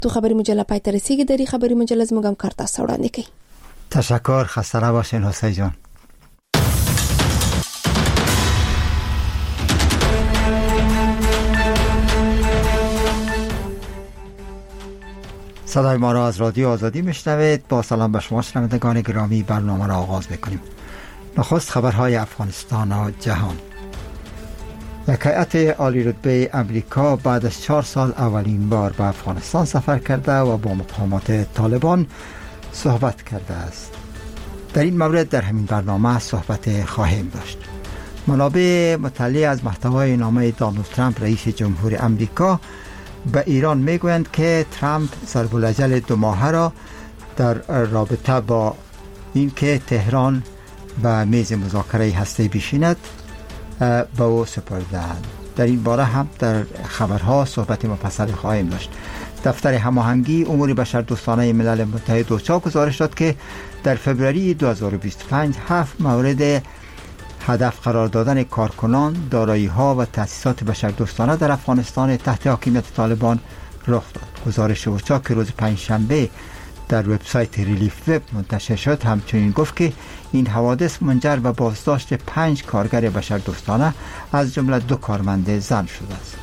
تو خبری مجله پای ته رسیدگی داری خبری مجله زموږ کار تاسو وړاندې کوي. تشکر، خسته نباشین حسین جان. صدای ما را از رادیو آزادی میشنوید. با سلام به شما شنوندگان گرامی، برنامه را آغاز میکنیم. نخست خبرهای افغانستان و جهان. یک هیئت عالی رتبه امریکا بعد از 4 سال اولین بار به افغانستان سفر کرده و با مقامات طالبان صحبت کرده است. در این مورد در همین برنامه صحبت خواهیم داشت. منابع مطلع از محتوای نامه دونالد ترامپ رئیس جمهور امریکا به ایران میگویند که ترامپ ضرب الاجل 2 ماهه را در رابطه با اینکه تهران به میز مذاکره هسته‌ای بشیند به او سپرده‌اند. در این باره هم در خبرها صحبت مفصل خواهیم داشت. دفتر هماهنگی امور بشردوستانه ملل متحد اوچا گزارش داد که در فوریه 2025 7 مورد هدف قرار دادن کارکنان، دارایی‌ها و تأسیسات بشردوستانه در افغانستان تحت حاکمیت طالبان رخ داد. گزارش اوچا که روز پنجشنبه در وبسایت ریلیف وب منتشر شد همچنین گفت که این حوادث منجر به بازداشت 5 کارگر بشردوستانه از جمله 2 کارمند زن شده است.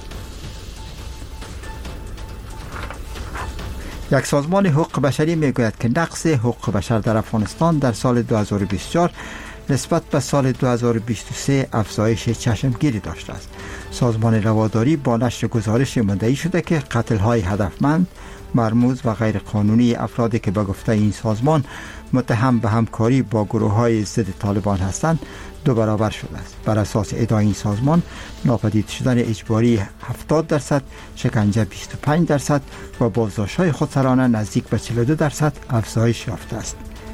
یک سازمان حقوق بشری میگوید که نقض حقوق بشر در افغانستان در سال 2024 نسبت به سال 2023 افزایش چشمگیری داشته است. سازمان رواداری با نشر گزارش مدعی شده که قتل‌های هدفمند، مرموز و غیر قانونی افرادی که به گفته این سازمان متهم به همکاری با گروه‌های ضد طالبان هستند 2 برابر شده است. بر اساس ادعای این سازمان ناپدید شدن اجباری 70%، شکنجه 25% و بازداشت‌های خودسرانه نزدیک به 42% افزایش یافته است.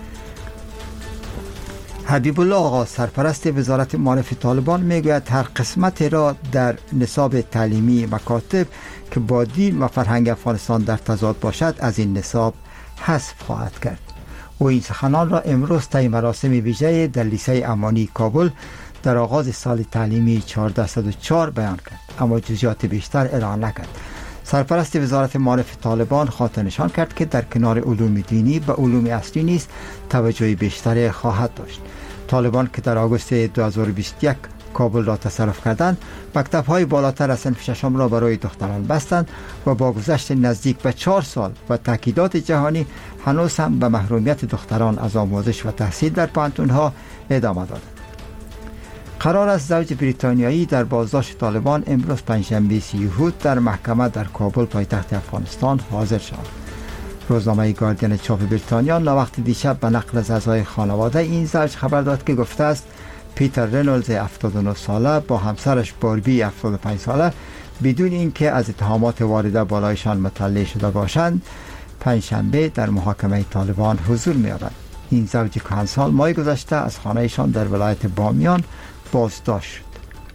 حبیب الله آقا سرپرست وزارت معارف طالبان میگوید هر قسمت را در نصاب تعلیمی مکاتب که با دین و فرهنگ افغانستان در تضاد باشد از این نصاب حذف خواهد کرد. او این سخنان را امروز طی مراسم ویژه در لیسه امانی کابل در آغاز سال تعلیمی 1404 بیان کرد، اما جزئیات بیشتر اعلام نکرد. سرپرست وزارت معارف طالبان خاطر نشان کرد که در کنار علوم دینی به علوم اصلی نیز توجه بیشتر خواهد داشت. طالبان که در آگوست 2021 کابل را تصرف کردند، مکتب‌های بالاتر از صنف ششم را برای دختران بستند و با گذشت نزدیک به 4 سال و تاکیدات جهانی هنوز هم به محرومیت دختران از آموزش و تحصیل در پانتون‌ها ادامه دادند. قرار است زوج بریتانیایی در بازداشت طالبان امروز پنجشنبه 30 یهود در محکمه در کابل پایتخت افغانستان حاضر شوند. روزنامه گاردین چاپ بریتانیا ناوقت دیشب به نقل از اعضای خانواده این زوج خبر داد که گفته است پیتر رنولز 79 ساله با همسرش باربی 75 ساله بدون اینکه از اتهامات وارده بالایشان مطلع شده باشند پنجشنبه در محاکمه طالبان حضور می‌یابند. این زوج کهنسال ماه گذشته از خانه‌شان در ولایت بامیان بازداشت شد.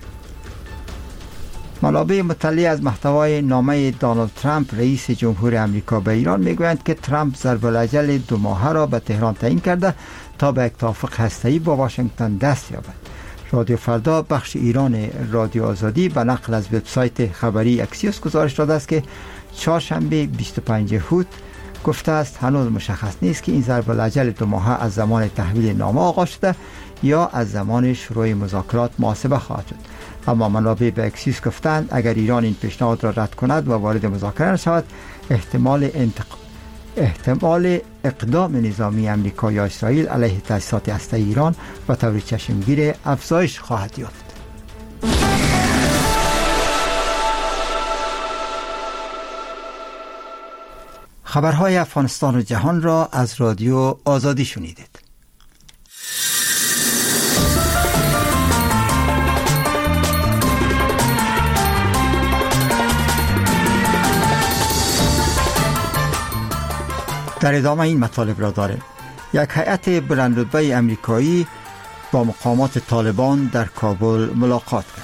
منابع مطلع از محتوای نامه دونالد ترامپ رئیس جمهور امریکا به ایران میگویند که ترامپ ضرب الاجل 2 ماهه را به تهران تعیین کرده تا به یک توافق هسته‌ای با واشنگتن دست یابد. رادیو فردا بخش ایران رادیو آزادی به نقل از وبسایت خبری اکسیوس گزارش داده است که چهارشنبه 25 یهود گفته است هنوز مشخص نیست که این ضرب الاجل 2 ماهه از زمان تحویل نامه آغاز شده یا از زمان شروع مذاکرات محاسبه خواهد شد. اما منابع به اکسیوس گفتند اگر ایران این پیشنهاد را رد کند و وارد مذاکره نشود احتمال اقدام نظامی امریکا یا اسرائیل علیه تأسیسات هسته‌ای ایران و طور چشمگیر افزایش خواهد یافت. خبرهای افغانستان و جهان را از رادیو آزادی شنیدید. در ادامه این مطالب را داریم. یک هیئت بلندرتبه امریکایی با مقامات طالبان در کابل ملاقات کرد.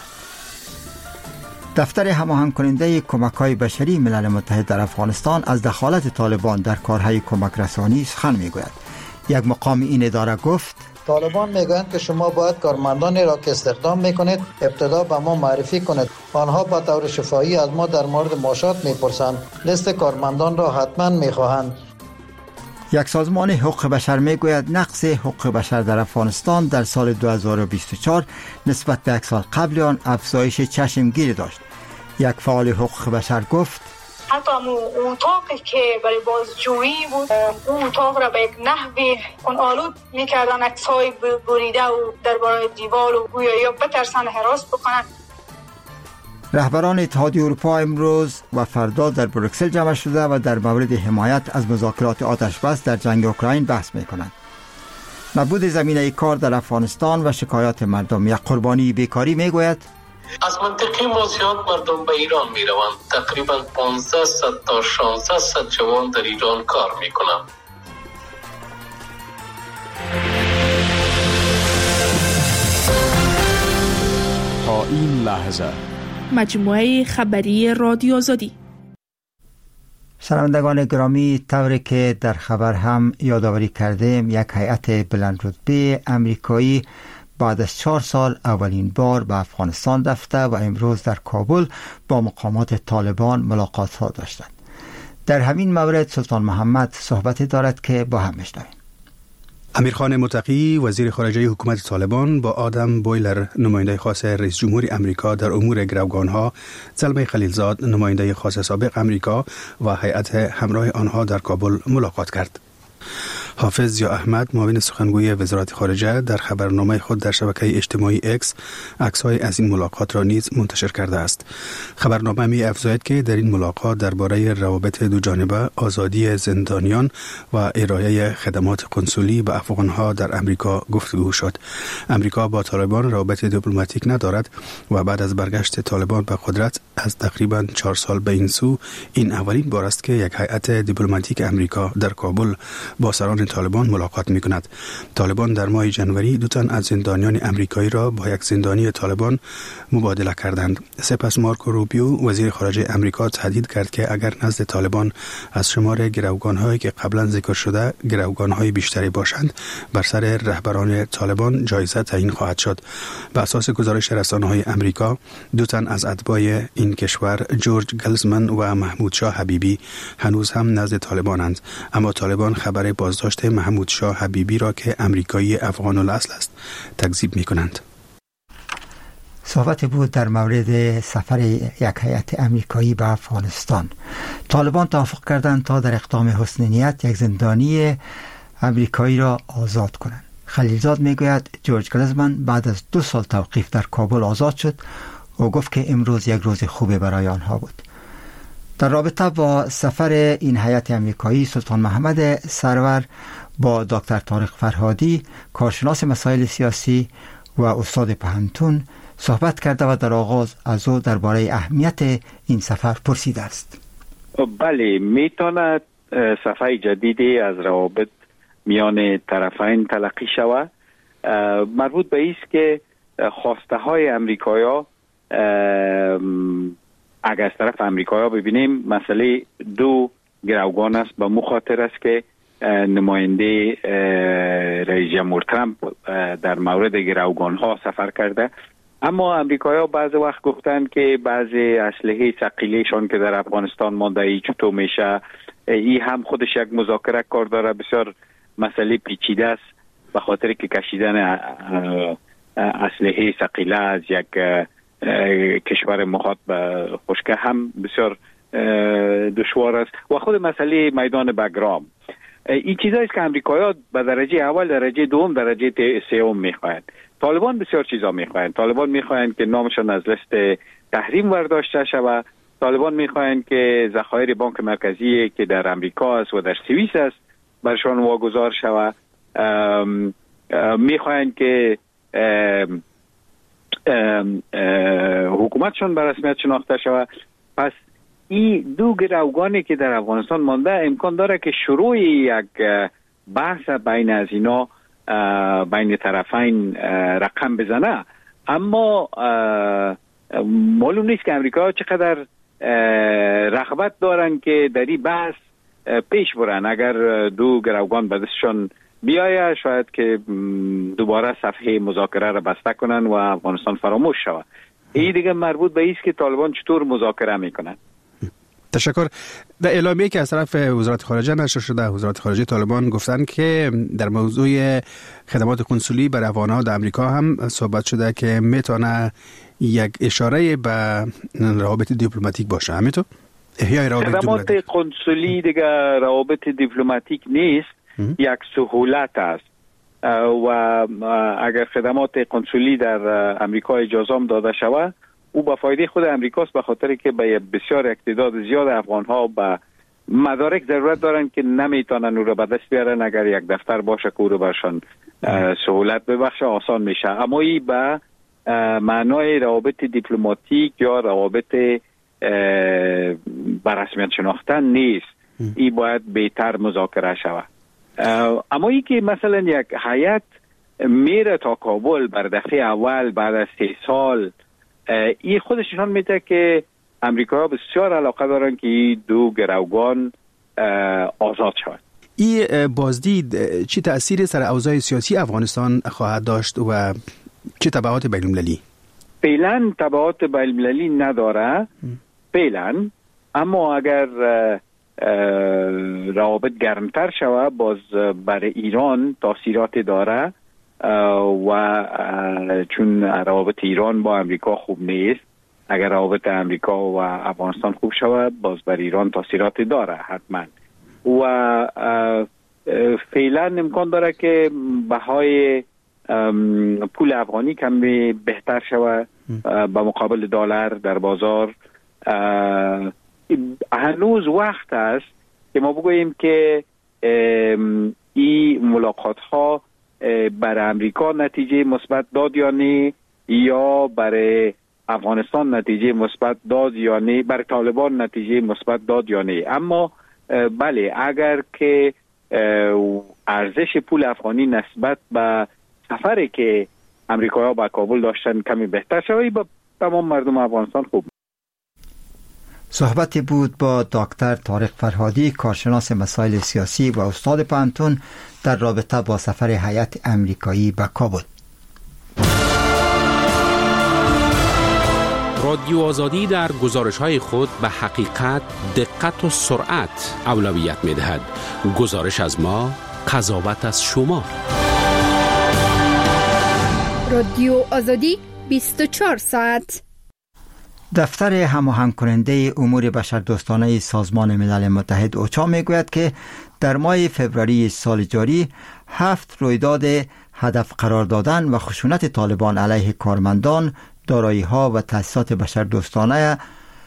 دفتر هماهنگ کننده کمک‌های بشری ملل متحد در افغانستان از دخالت طالبان در کارهای کمک رسانی سخن می‌گوید. یک مقام این اداره گفت طالبان میگویند که شما باید کارمندانی را که استخدام میکنید ابتدا به ما معرفی کنید. آنها به طور شفاهی از ما در مورد معاشات میپرسند. لیست کارمندان را حتما میخواهند. یک سازمان حقوق بشر میگوید نقض حقوق بشر در افغانستان در سال 2024 نسبت به یک سال قبل آن افزایش چشمگیری داشت. یک فعال حقوق بشر گفت حتی اتاقی که برای بازجویی بود، اون اتاق را به یک نحوی خون‌آلود میکردن، عکس‌های بریده و درباره دیوار و گویا یا بترسن هراس بکنن. رهبران اتحادیه اروپا امروز و فردا در بروکسل جمع شده و در مورد حمایت از مذاکرات آتش‌بس در جنگ اوکراین بحث میکنند. نبود زمینه کار در افغانستان و شکایات مردم. یک قربانی بیکاری میگوید از منطقه ما زیاد مردم به ایران می روند. تقریبا 1500 تا 1600 جوان در ایران کار می کنند. تا این لحظه مجموعه خبری رادیو آزادی. شنوندگان گرامی، طوری که در خبر هم یادآوری کردیم، یک هیئت بلندرتبه امریکایی بعد از 4 سال اولین بار به افغانستان رفته و امروز در کابل با مقامات طالبان ملاقات ها داشتند. در همین مورد سلطان محمد صحبتی دارد که با هم میشنویم. امیرخان متقی وزیر خارجه حکومت طالبان با آدم بویلر نماینده خاص رئیس جمهور امریکا در امور گروگانها، زلمه خلیلزاد نماینده خاص سابق امریکا و هیئت همراه آنها در کابل ملاقات کرد. حافظ ضیا احمد معاون سخنگوی وزارت خارجه در خبرنامه خود در شبکه اجتماعی اکس عکس‌های از این ملاقات را نیز منتشر کرده است. خبرنامه می افزاید که در این ملاقات درباره روابط دو جانبه، آزادی زندانیان و ارائه خدمات قنسولی به افغانها در امریکا گفتگو شد. امریکا با طالبان روابط دیپلماتیک ندارد و بعد از برگشت طالبان به قدرت از تقریبا 4 سال به این سو این اولین بار است که یک هیئت دیپلماتیک امریکا در کابل با سران طالبان ملاقات می کند. طالبان در ماه ژانویه 2 تن از زندانیان امریکایی را با یک زندانی طالبان مبادله کردند. سپس مارکو روبیو وزیر خارجه امریکا تهدید کرد که اگر نزد طالبان از شمار گروگان‌هایی که قبلا ذکر شده گروگان‌های بیشتری باشند، بر سر رهبران طالبان جایزه تعیین خواهد شد. به اساس گزارش رسانه‌های امریکا، 2 تن از اتباع این کشور، جورج گلزمن و محمود شاه حبیبی، هنوز هم نزد طالبانند، اما طالبان خبر بازداشت محمود شاه حبیبی را که امریکایی افغان الاصل است تکذیب می‌کنند. صحبت بود در مورد سفر یک هیئت امریکایی به افغانستان. طالبان توافق کردند تا در اقدام حسن نیت یک زندانی امریکایی را آزاد کنند. خلیلزاد میگوید جورج گلزمن بعد از 2 سال توقیف در کابل آزاد شد و گفت که امروز یک روز خوبی برای آنها بود. در رابطه با سفر این هیئت امریکایی، سلطان محمد سرور با دکتر طارق فرهادی، کارشناس مسائل سیاسی و استاد پهنتون صحبت کرده و در آغاز از او درباره اهمیت این سفر پرسیده است. بله، میتواند صفحه جدیدی از روابط میان طرفین تلقی شود، مربوط به ایست که خواسته های امریکایا، اگر از طرف امریکایا ببینیم، مسئله 2 گروگان است. به مخاطر است که نماینده رئیس جمهور ترامپ در مورد گروگان ها سفر کرده، اما امریکایا بعض وقت گفتن که بعضی اسلحه ثقیلشان که در افغانستان مانده ای چطور میشه. این هم خودش یک مذاکره کار داره، بسیار مسئله پیچیده است، به خاطر که کشیدن اسلحه ثقیله از یک کشور مخاط به خشکه هم بسیار دشوار است و خود مسئله میدان بگرام. این چیزایی است که امریکایی‌ها به درجه اول، درجه دوم، درجه سوم میخواهند. طالبان بسیار چیزا میخواهند. طالبان میخواهند که نامشان از لیست تحریم برداشته شود. طالبان میخواهند که ذخایر بانک مرکزی که در امریکا است و در سوئیس است برشان واگذار شود. میخواهند که حکومتشون به رسمیت شناخته شود. پس این 2 گروگانی که در افغانستان مانده امکان داره که شروع یک بحث بین از اینا، بین طرفین رقم بزنه، اما معلوم نیست که امریکا چقدر رغبت دارن که در این بحث پیش برن. اگر 2 گروگان به دستشون بیایه شاید که دوباره صفحه مذاکره را بسته کنن و افغانستان فراموش شود. این دیگه مربوط به ایست که طالبان چطور مذاکره میکنن. تشکر. در اعلامیه‌ای که از طرف وزارت خارجه نشر شده، وزارت خارجه طالبان گفتن که در موضوع خدمات کنسولی برای افغان‌ها در امریکا هم صحبت شده که میتونه یک اشاره به روابط دیپلماتیک باشه. همینطور احیای روابط خدمات کنسولی دیگه روابط دیپلماتیک نیست، یک سهولت است و اگر خدمات کنسولی در امریکا اجازه داده شود او به فایده خود امریکاست، به خاطر که به بسیار تعداد زیاد افغان‌ها به مدارک ضرورت دارن که نمیتونن او را به دست بیارن. اگر یک دفتر باشه که او را برشان سهولت ببخشه آسان میشه، اما این به معنای روابط دیپلماتیک یا روابط به رسمیت شناختن نیست. این باید بهتر مذاکره شود. اما ای که مثلا یک هیئت میره تا کابل بر دفعه اول بعد از 3 سال، این خودش نشان میده که امریکا بسیار علاقه دارن که این دو گروگان آزاد شود. این بازدید چه تأثیری سر اوضاع سیاسی افغانستان خواهد داشت و چه تبعات بین‌المللی؟ فعلا تبعات بین‌المللی نداره فعلا، اما اگر روابط گرمتر شود باز برای ایران تاثیرات داره و چون روابط ایران با امریکا خوب نیست، اگر روابط امریکا و افغانستان خوب شود باز بر ایران تاثیرات داره حتما. و فعلا امکان داره که بهای پول افغانی کمی بهتر شود به مقابل دلار در بازار. هنوز وقت است که ما بگوییم که این ملاقات ها برای امریکا نتیجه مثبت داد یا نه، یا برای افغانستان نتیجه مثبت داد یا نه، برای طالبان نتیجه مثبت داد یا نه. اما بله، اگر که ارزش پول افغانی نسبت به سفری که امریکایی‌ها به کابل داشتن کمی بهتر شود، با تمام مردم افغانستان خوب. صحبتی بود با دکتر طارق فرهادی، کارشناس مسائل سیاسی و استاد پانتون در رابطه با سفر هیئت امریکایی به کابل. رادیو آزادی در گزارش‌های خود به حقیقت، دقت و سرعت اولویت می‌دهد. گزارش از ما، قضاوت از شما. رادیو آزادی 24 ساعت. دفتر هماهنگ کننده امور بشردوستانه سازمان ملل متحد اوچا میگوید که در ماه فوریه سال جاری 7 رویداد هدف قرار دادن و خشونت طالبان علیه کارمندان، دارایی‌ها و تأسیسات بشردوستانه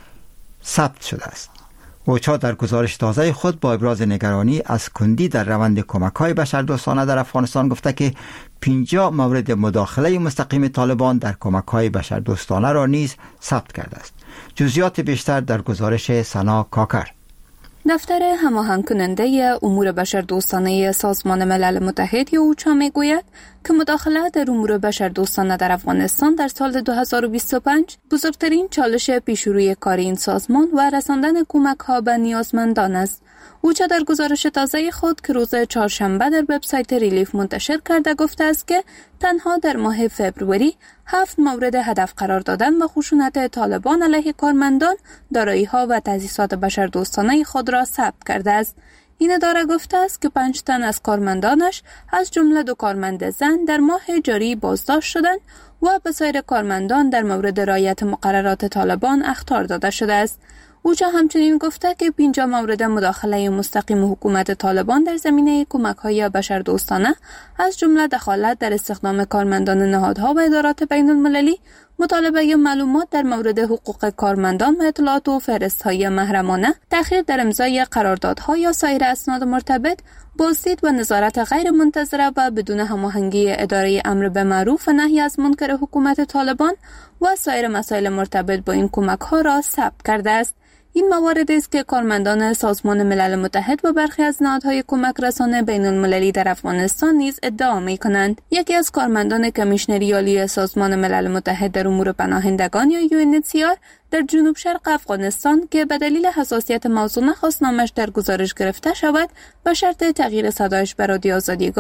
ثبت شده است. اوچا در گزارش تازه خود با ابراز نگرانی از کندی در روند کمک‌های بشردوستانه در افغانستان گفته که 50 مورد مداخله مستقیم طالبان در کمک‌های بشردوستانه را نیز ثبت کرده است. جزئیات بیشتر در گزارش سنا کاکر. دفتر هماهنگ کننده امور بشردوستانه سازمان ملل متحد یا اوچا میگوید که مداخله در امور بشردوستانه در افغانستان در سال 2025 بزرگترین چالش پیشروی کار این سازمان و رساندن کمک‌ها به نیازمندان است. اوچا در گزارش تازه خود که روز چهارشنبه در وبسایت ریلیف منتشر کرده گفته است که تنها در ماه فوریه 7 مورد هدف قرار دادن و خشونت طالبان علیه کارمندان، دارایی‌ها و تأسیسات بشردوستانه خود را ثبت کرده است. این اداره گفته است که 5 تن از کارمندانش از جمله 2 کارمند زن در ماه جاری بازداشت شدند و به سایر کارمندان در مورد رعایت مقررات طالبان اخطار داده شده است. اوچا همچنین گفته که 50 مورد مداخله مستقیم حکومت طالبان در زمینه کمک‌های بشردوستانه از جمله دخالت در استخدام کارمندان نهادها و ادارات بین‌المللی، مطالبه معلومات در مورد حقوق کارمندان و اطلاعات و فهرست‌های محرمانه، تأخیر در امضای قراردادها یا سایر اسناد مرتبط، بازدید و نظارت غیر منتظره و بدون هماهنگی اداره امر به معروف و نهی از منکر حکومت طالبان و سایر مسائل مرتبط با این کمک‌ها را ثبت کرده است. این موارد است که کارمندان سازمان ملل متحد و برخی از نهادهای کمک رسانه بین المللی در افغانستان نیز ادعا می کنند. یکی از کارمندان کمیشنری عالی سازمان ملل متحد در امور پناهندگان یا UNHCR در جنوب شرق افغانستان که به دلیل حساسیت موضوع نخواست نامش در گزارش گرفته شود، به شرط تغییر صدایش به رادیو آزادی گفت: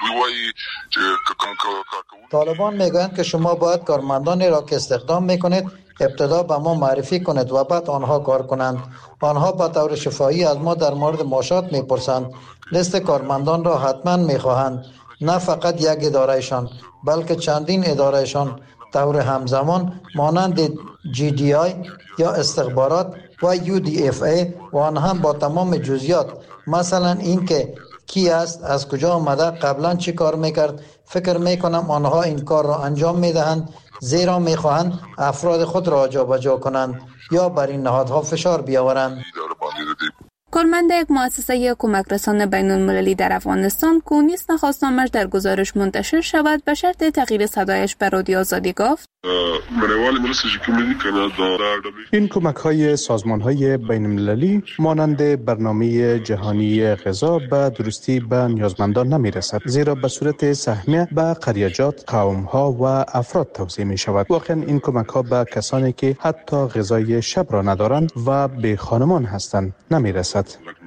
طالبان میگویند که شما باید کارمندانی را که استخدام میکنید ابتدا به ما معرفی کنید و بعد آنها کار کنند. آنها به طور شفاهی از ما در مورد معاشات میپرسند. لیست کارمندان را حتما میخواهند، نه فقط یک ادارهشان بلکه چندین ادارهشان طور همزمان مانند GDI یا استخبارات و UDFA و آن هم با تمام جزئیات، مثلا اینکه کی است، از کجا آمده، قبلا چی کار میکرد. فکر میکنم آنها این کار را انجام میدهند زیرا میخواهند افراد خود را جابجا کنند یا بر این نهادها فشار بیاورند. کارمند یک مؤسسه کمک رسان بین المللی در افغانستان که نیز نخواستنامش در گزارش منتشر شود به شرط تغییر صدایش به رادیو آزادی گفت این کمک های سازمان های بین المللی مانند برنامه جهانی غذا به درستی به نیازمندان نمی رسد، زیرا به صورت سهمیه به قریجات، قوم ها و افراد توزیع می شود. واقعا این کمک ها به کسانی که حتی غذای شب را ندارند و به خانمان هستند نمی رسد.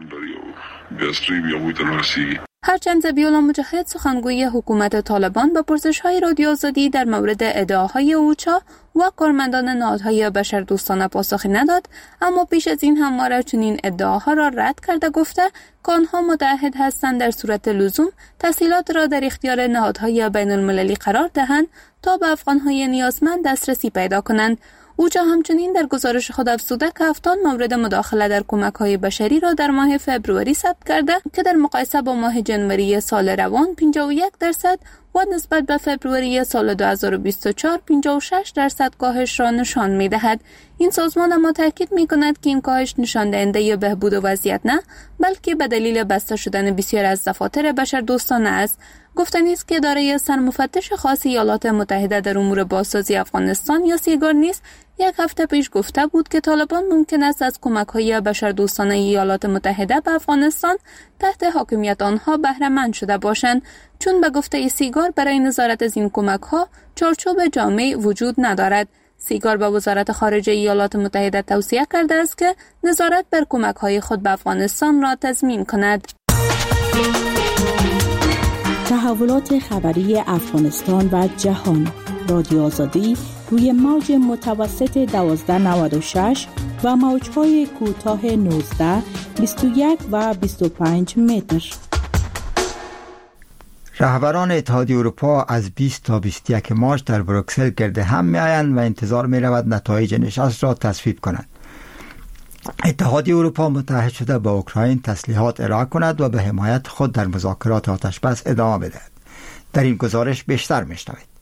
هرچند ذبیح‌الله مجاهد سخنگوی حکومت طالبان با پرسش‌های رادیو آزادی در مورد ادعاهای اوچا و کارمندان نهادهای بشردوستانه پاسخی نداد، اما پیش از این همواره چنین ادعاها را رد کرده گفته که آنها متعهد هستند در صورت لزوم تسهیلات را در اختیار نهادهای بین المللی قرار دهند تا به افغان‌های نیازمند دسترسی پیدا کنند. اوچا همچنین در گزارش خود افزوده که 70 مورد مداخله در کمک‌های بشری را در ماه فبروری ثبت کرده که در مقایسه با ماه جنوری سال روان 51% و نسبت به فبروری سال 2024 56% کاهش را نشان می‌دهد. این سازمان اما تاکید می‌کند که این کاهش نشان دهنده بهبود وضعیت نه، بلکه به دلیل بسته شدن بسیار از دفاتر بشردوستانه است. گفتنی است که اداره سرمفتش خاص ایالات متحده در امور بازسازی افغانستان یا سیگار نیز یک هفته پیش گفته بود که طالبان ممکن است از کمک‌های بشردوستانه ایالات متحده به افغانستان تحت حاکمیت آنها بهره مند شده باشند، چون به گفته سیگار برای نظارت از این کمک‌ها چارچوب جامع وجود ندارد. سیگار به وزارت خارجه ایالات متحده توصیه کرده است که نظارت بر کمک‌های خود به افغانستان را تضمین کند. تحولات خبری افغانستان و جهان. رادیو آزادی روی موج متوسط 1296 و موج‌های کوتاه 19، 21 و 25 متر. رهبران اتحادیه اروپا از 20 تا 21 مارس در بروکسل گرد هم می‌آیند و انتظار می‌رود نتایج نشست را تصویب کنند. اتحادیه اروپا متحد شده با اوکراین تسلیحات ارائه کند و به حمایت خود در مذاکرات آتشبس ادامه بدهد. در این گزارش بیشتر می‌شنوید.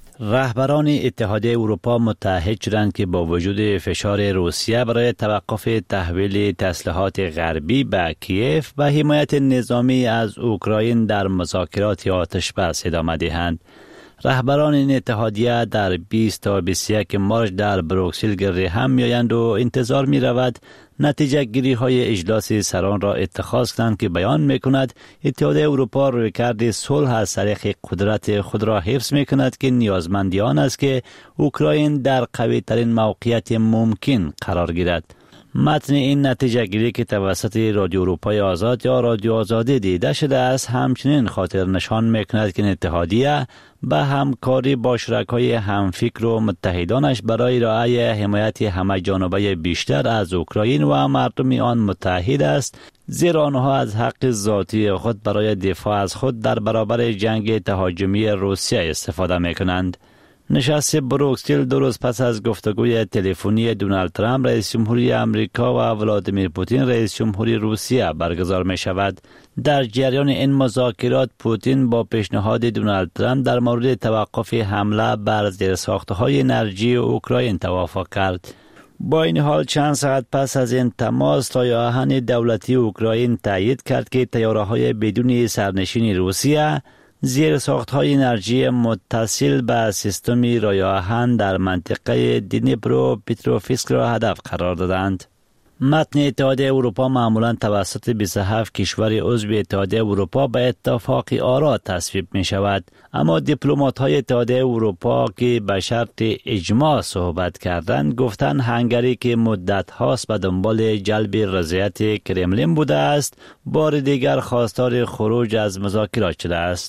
رهبران اتحادیه اروپا متحد شدند که با وجود فشار روسیه برای توقف تحویل تسلیحات غربی به کیف و حمایت نظامی از اوکراین در مذاکرات آتشبس ادامه دهند. رهبران این اتحادیه در 20 تا 21 مارس در بروکسل گرد هم می‌آیند و انتظار می‌رود نتیجه گیری های اجلاس سران را اتخاذ کنند که بیان می‌کند اتحادیه اروپا رویکرد صلح از طریق قدرت خود را حفظ می‌کند که نیازمندی آن است که اوکراین در قوی ترین موقعیت ممکن قرار گیرد. متن این نتیجه گیری که توسط رادیو اروپای آزاد یا رادیو آزادی دیده شده است همچنین خاطر نشان می‌کند که اتحادیه به همکاری با شرکای همفکر و متحدانش برای ارائه حمایت همه جانبه بیشتر از اوکراین و مردم آن متحد است، زیرا آنها از حق ذاتی خود برای دفاع از خود در برابر جنگ تهاجمی روسیه استفاده می‌کنند. نشست بروکسل 2 روز پس از گفتگوی تلفنی دونالد ترامپ رئیس جمهوری آمریکا و ولادیمیر پوتین رئیس جمهوری روسیه برگزار می شود. در جریان این مذاکرات پوتین با پیشنهاد دونالد ترامپ در مورد توقف حمله بر زیرساخت‌های انرژی اوکراین توافق کرد. با این حال چند ساعت پس از این تماس تای آهن دولتی اوکراین تایید کرد که طیاره‌های بدون سرنشین روسیه زیرساخت‌های انرژی متصل به سیستم رای آهن در منطقه دنیپرو پتروفسک را هدف قرار دادند. متن اتحادیه اروپا معمولاً توسط 27 کشور عضو اتحادیه اروپا به اتفاق آرا تصویب می شود، اما دیپلمات‌های اتحادیه اروپا که به شرط اجماع صحبت کردند گفتند هنگری که مدت هاست به دنبال جلب رضایت کرملین بوده است بار دیگر خواستار خروج از مذاکرات شده است.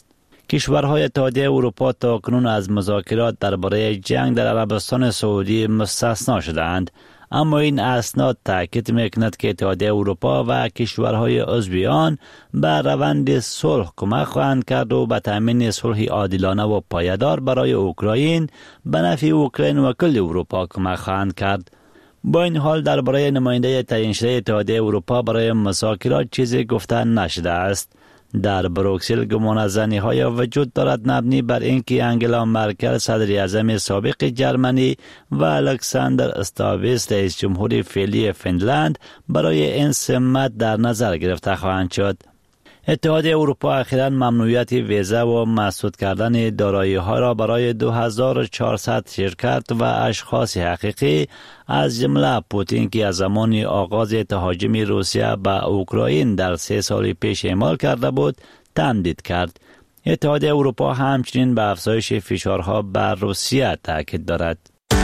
کشورهای اتحادیه اروپا تاکنون از مذاکرات درباره جنگ در عربستان سعودی مستثنا شدند، اما این اسناد تاکید میکند که اتحادیه اروپا و کشورهای عضو آن به روند صلح کمک خواهند کرد و به تامین صلح عادلانه و پایدار برای اوکراین به نفع اوکراین و کل اروپا کمک خواهند کرد. با این حال درباره نماینده تعیین شده اتحادیه اروپا برای مذاکرات چیزی گفته نشده است. در بروکسل گمانه‌زنی‌های وجود دارد مبنی بر اینکه انگلا مرکل صدر اعظم سابق جرمنی و الکساندر استاویس رئیس جمهور فعلی فنلند برای این سمت در نظر گرفته خواهند شد. اتحادیه اروپا اخیراً ممنوعیت ویزا و مسدود کردن دارایی‌ها را برای 2400 شرکت و اشخاص حقیقی از جمله پوتین که از زمان آغاز تهاجم روسیه به اوکراین در 3 سال پیش اعمال کرده بود تمدید کرد. اتحادیه اروپا همچنین به افزایش فشارها بر روسیه تاکید دارد.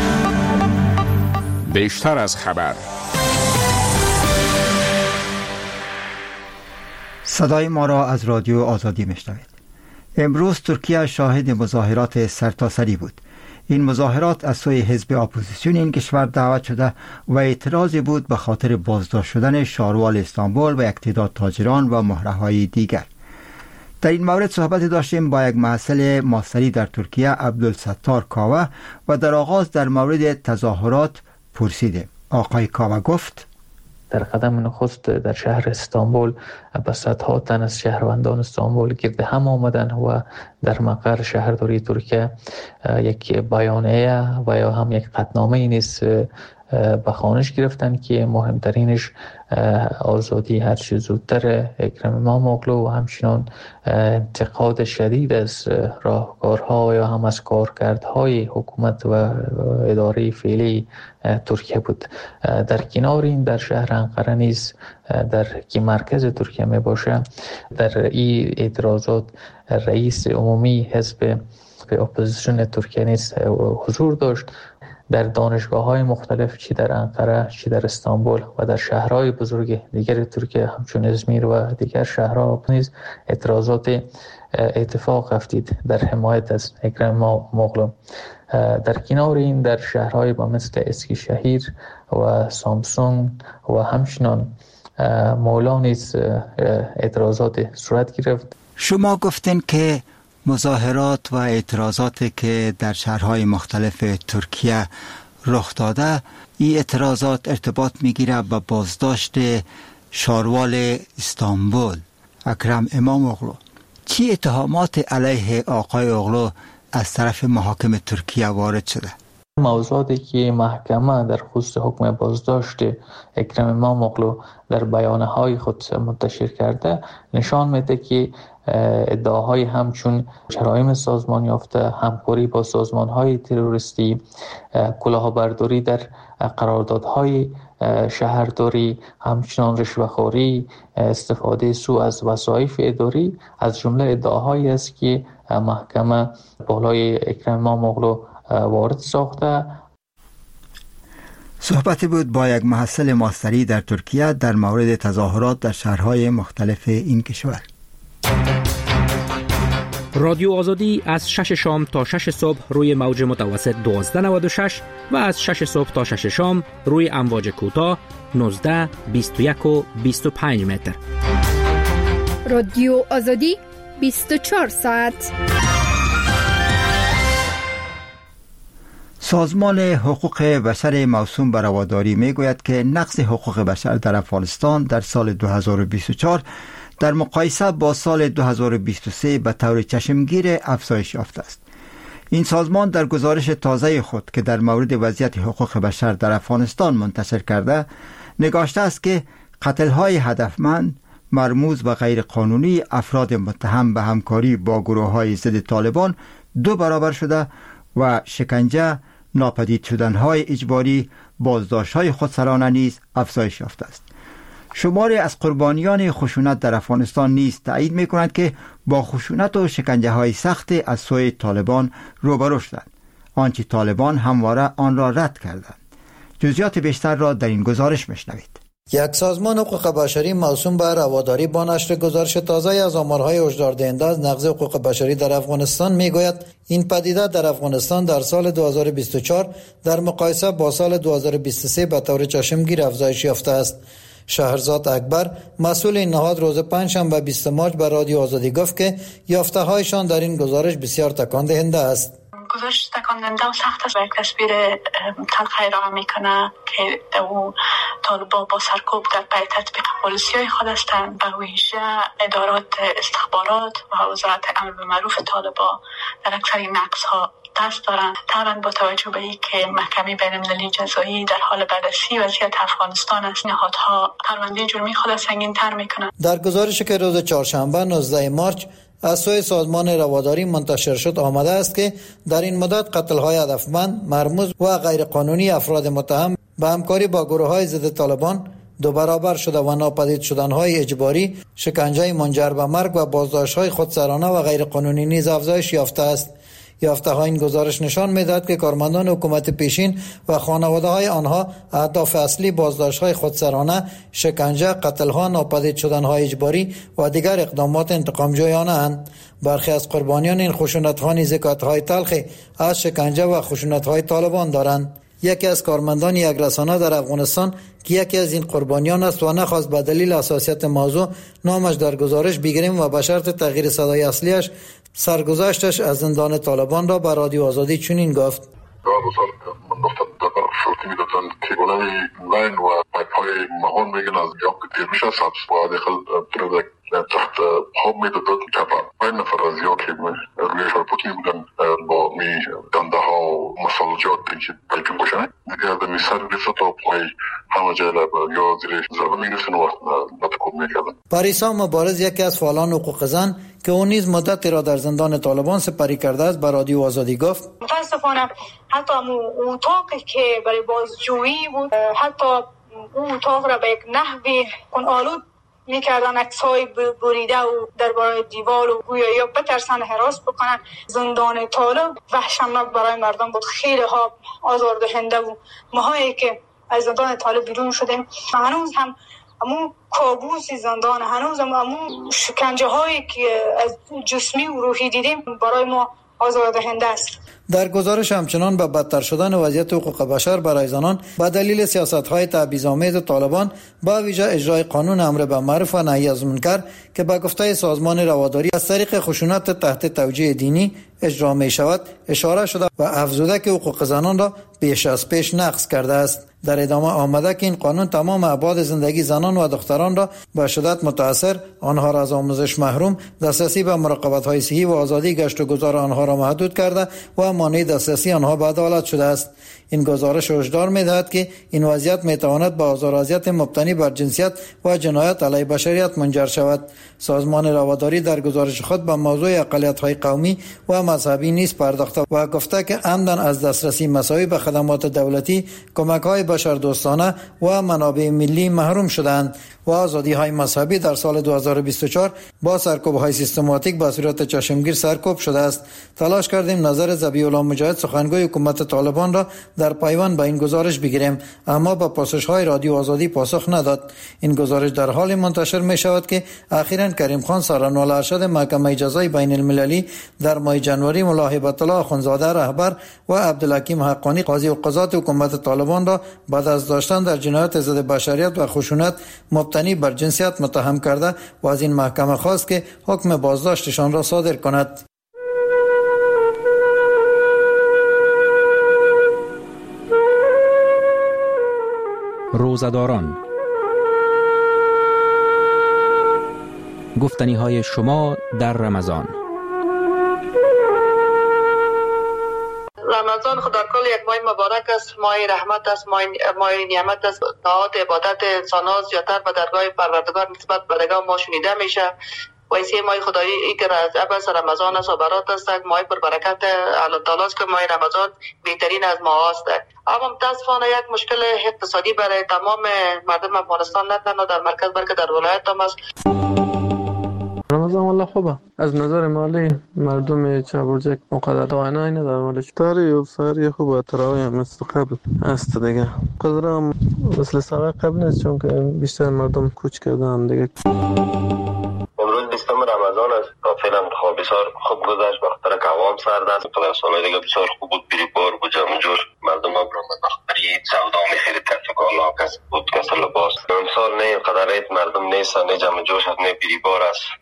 بیشتر از خبر. صدای ما را از رادیو آزادی میشنوید. امروز ترکیه شاهد مظاهرات سرتاسری بود. این مظاهرات از سوی حزب اپوزیسیون این کشور دعوت شده و اعتراضی بود به خاطر بازداشت شدن شاروال استانبول و یک تعداد تاجران و مهره‌های دیگر. در این مورد صحبت داشتیم با یک محصل ماستری در ترکیه عبدالستار کاوه و در آغاز در مورد تظاهرات پرسیدیم. آقای کاوه گفت در قدم نخست در شهر استانبول به صدها تن از شهروندان استانبول گرد هم آمدن و در مقر شهرداری ترکیه یک بیانیه و یا هم یک قطعنامه نیز به خوانش گرفتن که مهمترینش آزادی هر چه زودتر اکرم اماموغلو و همچنان انتقاد شدید از راهکارها یا هم از کارکردهای حکومت و اداره فعلی ترکیه بود. در کنار این در شهر انقره نیز در که مرکز ترکیه می باشه در این اعتراضات رئیس عمومی حزب اپوزیسیون ترکیه نیز حضور داشت. در دانشگاه‌های مختلف چی در انقره چی در استانبول و در شهرهای بزرگ دیگر ترکیه همچون ازمیر و دیگر شهرها نیز اعتراضات اتفاق افتید در حمایت از اکرم اماموغلو. در کنار این در شهرهای با مثل اسکیشهیر و سامسون و همچنان مولا نیز اعتراضات صورت گرفت. شما گفتین که مظاهرات و اعتراضاتی که در شهرهای مختلف ترکیه رخ داده، این اعتراضات ارتباط میگیره با بازداشت شاروال استانبول اکرم اماموغلو. چی اتهامات علیه آقای اوغلو از طرف محاکم ترکیه وارد شده؟ موضوعاتی که محکمه در خصوص حکم بازداشت اکرم اماموغلو در بیانیه‌های خود منتشر کرده نشان میده که ادعاهای همچون جرایم سازمان یافته، همکاری با سازمان‌های تروریستی، کلاهبرداری در قراردادهای شهرداری، همچنان رشوه‌خوری، استفاده سوء از وظایف اداری از جمله ادعاهایی است که محکمه بالای اکرم اماموغلو وارد ساخته. صحبتی بود با یک محصل ماستری در ترکیه در مورد تظاهرات در شهرهای مختلف این کشور. رادیو آزادی از 6 شام تا 6 صبح روی موج متوسط 1296 و از 6 صبح تا 6 شام روی امواج کوتاه 19، 21 و 25 متر. رادیو آزادی 24 ساعت. سازمان حقوق بشر موسوم به رواداری میگوید که نقض حقوق بشر در افغانستان در سال 2024 در مقایسه با سال 2023 به طور چشمگیر افزایش یافته است. این سازمان در گزارش تازه خود که در مورد وضعیت حقوق بشر در افغانستان منتشر کرده نگاشته است که قتل‌های هدفمند، مرموز و غیر قانونی افراد متهم به همکاری با گروه‌های ضد طالبان 2 برابر شده و شکنجه، ناپدید شدن‌های اجباری، بازداشت‌های خودسرانه نیز افزایش یافته است. شماری از قربانیان خشونت در افغانستان نیز تایید می‌کنند که با خشونت و شکنجه‌های سخت از سوی طالبان روبرو شدند، آنچه طالبان همواره آن را رد کردند. جزئیات بیشتر را در این گزارش می‌شنوید. یک سازمان حقوق بشری موسوم به رواداری با نشر گزارش تازه از آمارهای هشداردهنده از نقض حقوق بشری در افغانستان میگوید این پدیده در افغانستان در سال 2024 در مقایسه با سال 2023 به طور چشمگیر افزایش یافته است. شهرزاد اکبر مسئول این نهاد روز پنجشنبه 20 مارس به رادیو آزادی گفت که یافته‌هایشان در این گزارش بسیار تکان دهنده است. گزارش تکان دهنده و سخت است و یک تصویر تلخی ارائه میکنه که او طالبان با سرکوب در پی تطبیق پالیسی‌های خود هستند. به ویژه ادارات استخبارات و وزارت امر بالمعروف طالبان در اکثر این نقض‌ها دست دارند. طبعا با توجه به اینکه محکمه بین‌المللی جزایی در حال بررسی وضعیت افغانستان است، نهادها پرونده جرمی خود سنگین‌تر میکنند. در گزارشی که روز چهارشنبه 19 مارس از سوی سازمان رواداری منتشر شد آمده است که در این مدت قتل‌های هدفمند، مرموز و غیرقانونی افراد متهم به همکاری با گروه‌های ضد طالبان 2 برابر شده و ناپدید شدن‌های اجباری، شکنجه منجر به مرگ و بازداشت‌های خودسرانه و غیرقانونی نیز افزایش یافته است. یافته‌های این گزارش نشان می‌دهد که کارمندان حکومت پیشین و خانواده‌های آنها اهداف اصلی بازداشت‌های خودسرانه، شکنجه، قتل‌ها، ناپدید شدن‌های اجباری و دیگر اقدامات انتقام‌جویانه اند. برخی از قربانیان این خشونت‌ها نیز ذکرهای تلخی از شکنجه و خشونت‌های طالبان دارند. یکی از کارمندان یک رسانه در افغانستان که یکی از این قربانیان است و نخواست به دلیل حساسیت موضوع نامش در گزارش بگیریم و به شرط تغییر صدای اصلیش سرگذشتش از زندان طالبان را به رادیو آزادی چنین گفت: تحت حمایت دولت کبا 5 نفر از یاکی روی شرپوتی بودن با می دنده ها و مسالجات که بلکن باشن دیگه از میسر رفت تا پای همه جای یا زیر ضربه میرسن و نتکون میکردن. پاریسا مبارز یکی از فعالان حقوق زن که اون نیز مدتی را در زندان طالبان سپری کرده است به رادیو آزادی گفت: متاسفانه حتی اتاقی که برای بازجویی بود، حتی اون اتاق را به یک نحوی آلود میکردن، عکس‌های بریده و درباره دیوار و گویا یا بترسن هراس بکنن. زندان طالب وحشتناک برای مردم بود، خیلی ها آزاردهنده و ماهایی که از زندان طالب بیرون شدیم هنوز هم همون کابوسی زندان، هنوز هم همون شکنجه هایی که از جسمی و روحی دیدیم برای ما آزاردهنده است. در گزارش همچنان به بدتر شدن وضعیت حقوق بشر برای زنان به دلیل سیاست‌های تبعیض‌آمیز طالبان با ویژه اجرای قانون امر بالمعروف و نهی از منکر که به گفته سازمان رواداری از طریق خشونت تحت توجیه دینی اجرا می شود اشاره شده و افزوده که حقوق زنان را بیش از پیش نقض کرده است. در ادامه آمده که این قانون تمام ابعاد زندگی زنان و دختران را به شدت متاثر، آنها را از آموزش محروم، دسترسی به مراقبت‌های صحی و آزادی گشت و گذار آنها را محدود کرده و مانع دسترسی آنها به عدالت شده است. این گزارش هشدار می‌دهد که این وضعیت می‌تواند به آزار و اذیت مبتنی بر جنسیت و جنایت علیه بشریت منجر شود. سازمان رواداری در گزارش خود به موضوع اقلیت‌های قومی و مذهبی نیز پرداخته و گفته که عمدن از دسترسی مساوی به خدمات دولتی، کمک‌های بشردوستانه و منابع ملی محروم شدند و آزادی‌های مذهبی در سال 2024 با سرکوب‌های سیستماتیک به صورت چشمگیر سرکوب شده است. تلاش کردیم نظر ذبیح الله مجاهد سخنگوی حکومت طالبان را در پیوند به این گزارش بگیریم، اما با پرسش‌های رادیو آزادی پاسخ نداد. این گزارش در حال منتشر می شود که اخیراً کریم خان سرانوال ارشد محکمه جزای بین المللی در ماه ژانویه ملا هیبت الله اخوندزاده رهبر و عبدالحکیم حقانی قاضی القضات حکومت طالبان را بعد از داشتن در جنایات ضد بشریت و خشونت مبتنی بر جنسیت متهم کرده و از این محکمه خواست که حکم بازداشتشان را صادر کند. روزه‌داران، گفتنی‌های شما در رمضان. رمضان خود در کل یک ماه مبارک است، ماه رحمت است، ماه نعمت است. دعات عبادت انسان‌ها زیادتر به درگاه پروردگار نسبت به درگاه ما شنیده میشه. و این ماه خدایی ای که از رمضان است و برات است، ماه پر برکت الله تعالی است که ماه رمضان بهترین از ماه است. اما متاسفانه یک مشکل اقتصادی برای تمام مردم افغانستان، نه تنها در مرکز بلکه در ولایت هم است. رمضان والله خوبه. از نظر مالی مردم چابرجک مقدر دعاینا نداره ولی تاری و ساری خوبه. تراوی هم مثل قبل است دیگه. قدرم مثل سال قبل نیست چون که بیشتر مردم کوچ کردن دیگه. امروز 20 رمضان است. فعلا بسیار خوب گذشت. بخاطر که هوا سرد است. سال دیگه بسیار خوب بود. بری بار بود جمع جور. مردم هم خرید سودا می‌خرید کسب کالا کسب بود کسب لباس. امسال نه قدرت مردم نیست نه جمع جوش است نه بری بار است.